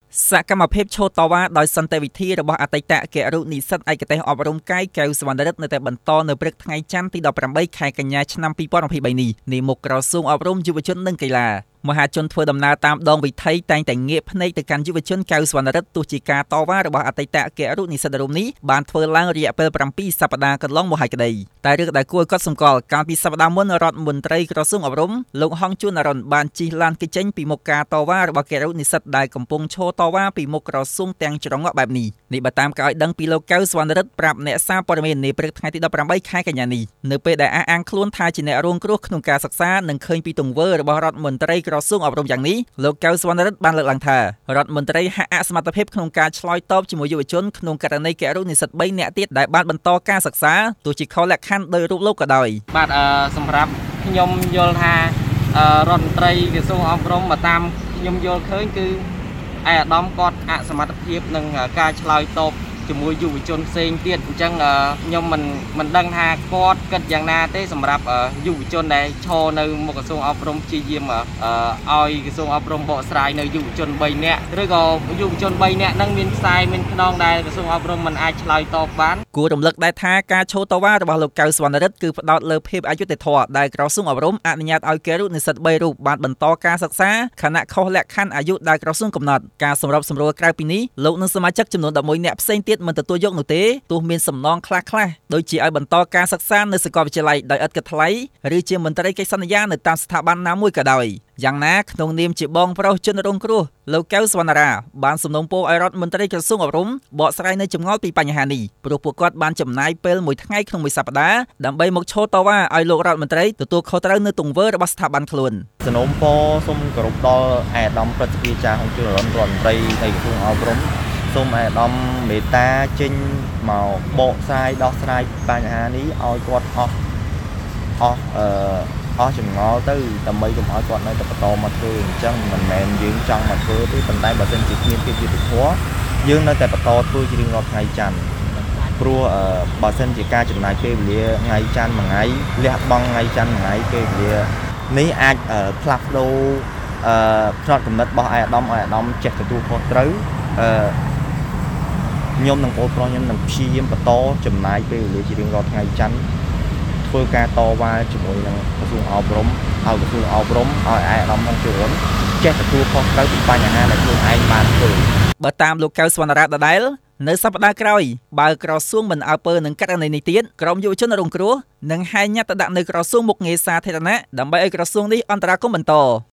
សកម្មភាពឈោតវ៉ាដោយសន្តិវិធីរបស់អតីតគរុនិស្សិតឯកទេសអប់រំកាយកែវសវណ្ណរិទ្ធនៅតែបន្តនៅព្រឹកថ្ងៃច័ន្ទទី18ខែកញ្ញាឆ្នាំ2023នេះនាមុខក្រសួងអប់រំយុវជននិងកីឡាមហាជនធ្វើដំណើរតាមដងវិថីតែងតែងាកភ្នែកទៅកាន់យុវជនកែវសវណ្ណរិទ្ធទោះជាការតវ៉ារបស់អតីតគរុនិស្សិតរូបនេះបានធ្វើឡើងរយៈពេល7សប្តាហ៍កន្លងមកហើយក្តីតែរឿងដែលគួរឲ្យកត់សម្គាល់កាលពីសប្តាហ៍មុនរដ្ឋមន្ត្រីក្រសួងអប់រំលោកហងជួនអរុនបានជិះឡានគេចចេញពីមុខការតវ៉ារបស់គរុនិស្សិតដែលកំពុងឈរតវ៉ាពីមុខក្រសួងទាំងច្រងក់បែបនេះបើតាមការឲ្យដឹងពីលោកកែវសវណ្ណរិទ្ធប្រាប់អ្នកសារព័ត៌មាននាព្រឹកថ្ងៃទី18ខែកញ្ញានេះនៅពេលដែលអះអាងខ្លួនថាជាអ្នករងគ្រោះក្នុងការសិក្សានិងឃើញពីទង្វើរបស់រដ្ឋមន្ត្រីក្រសួងអប់រំយ៉ាងនេះលោកកែវសវណ្ណរិទ្ធបានលើកឡើងថារដ្ឋមន្ត្រីហាក់អសមត្ថភាពក្នុងការឆ្លើយតបជាមួយយុវជនក្នុងករណីគរុនិស្សិត3នាក់ទៀតដែលបានបន្តការសិក្សាទោះជាខុសលក្ខខណ្ឌដោយរូបលោកក៏ដោយបាទសម្រាប់ខ្ញុំយល់ថារដ្ឋមន្ត្រីក្រសួងអប់រំមកតាមខ្ញុំយល់ឃើញគឺឯកឧត្តមគាត់អសមត្ថភាពនឹងការឆ្លើយតបជាមួយយុវជនផ្សេងទៀតអញ្ចឹងខ្ញុំមិនដឹងថាគាត់គិតយ៉ាងណាទេសម្រាប់យុវជនដែលឈរនៅមុខក្រសួងអប់រំព្យាយាមឲ្យក្រសួងអប់រំបកស្រាយនៅយុវជន3នាក់ឬក៏យុវជន3នាក់ហ្នឹងមានខ្សែមានខ្នងដែលក្រសួងអប់រំមិនអាចឆ្លើយតបបានគួររំលឹកដែរថាការឈរតវ៉ារបស់លោកកែវសវណ្ណរិទ្ធគឺផ្ដោតលើភាពអយុត្តិធម៌ដែលក្រសួងអប់រំអនុញ្ញាតឲ្យគរុនិស្សិត3រូបបានបន្តការសិក្សាខណៈខុសលក្ខខណ្ឌអាយុដែលក្រសួងកំណត់ការសម្របសម្រួលក្រៅពីនេះលោកនិងសមាជិកចំនួន11នាក់ផ្សេងទៀតមិនទទួលយកនោះទេទោះមានសំណងខ្លះៗដូចជាឲ្យបន្តការសិក្សានៅសាកលវិទ្យាល័យដោយឥតគិតថ្លៃឬជាមន្ត្រីកិច្ចសន្យានៅតាមស្ថាប័នណាមួយក៏ដោយយ៉ាងណាក្នុងនាមជាបងប្រុសជនរងគ្រោះលោកកែវសវណ្ណរាបានសំណូមពរឲ្យរដ្ឋមន្ត្រីក្រសួងអប់រំបកស្រាយនៅចម្ងល់ពីបញ្ហានេះព្រោះពួកគាត់បានចំណាយពេលមួយថ្ងៃក្នុងមួយសប្តាហ៍ដើម្បីមកឈរតវ៉ាឲ្យលោករដ្ឋមន្ត្រីទទួលខុសត្រូវនៅទង្វើរបស់ស្ថាប័នខ្លួនសំណូមពរសូមគោរពដល់ឯកឧត្តមព្រឹទ្ធសភាចារហុងជួនអរុនរដ្ឋមន្ត្រីនៃក្រសួងអប់រំសូមឯកឧត្តមមេត្តាចេញមកបកស្រាយដោះស្រាយបញ្ហានេះឲ្យគាត់អស់ចម្ងល់ទៅដើម្បីកុំឲ្យគាត់នៅតែបន្តមកធ្វើអញ្ចឹងមិនមែនយើងចង់មកធ្វើទេប៉ុន្តែបើសិនជាគ្មានភាពយុត្តិធម៌យើងនៅតែបន្តធ្វើជារៀងរាល់ថ្ងៃច័ន្ទព្រោះបើសិនជាការចំណាយពេលវេលាថ្ងៃច័ន្ទមួយថ្ងៃលះបង់ថ្ងៃច័ន្ទមួយថ្ងៃពេលវេលានេះអាចផ្លាស់ប្ដូរផ្នត់គំនិតរបស់ឯកឧត្តមចេះទទួលខុសត្រូវខ្ញុំនិងបងប្រុសខ្ញុំនឹងព្យាយាមបន្តចំណាយពេលវេលាជារៀងរាល់ថ្ងៃច័ន្ទធ្វើការតវ៉ាជាមួយនឹងក្រសួងអប់រំឲ្យក្រសួងអប់រំឲ្យឯកឧត្តមហុងជួនចេះទទួលខុសត្រូវពីបញ្ហាដែលខ្លួនឯងបានធ្វើបើតាមលោកកែវសវណ្ណរាដដែលនៅសប្តាហ៍ក្រោយបើក្រសួងមិនអើពើនឹងករណីនេះទៀតក្រុមយុវជនរងគ្រោះនឹងហែងញាត់ទៅដាក់នៅក្រសួងមុខងារសាធារណៈដើម្បីឲ្យក្រសួងនេះអន្តរាគមន៍បន្ត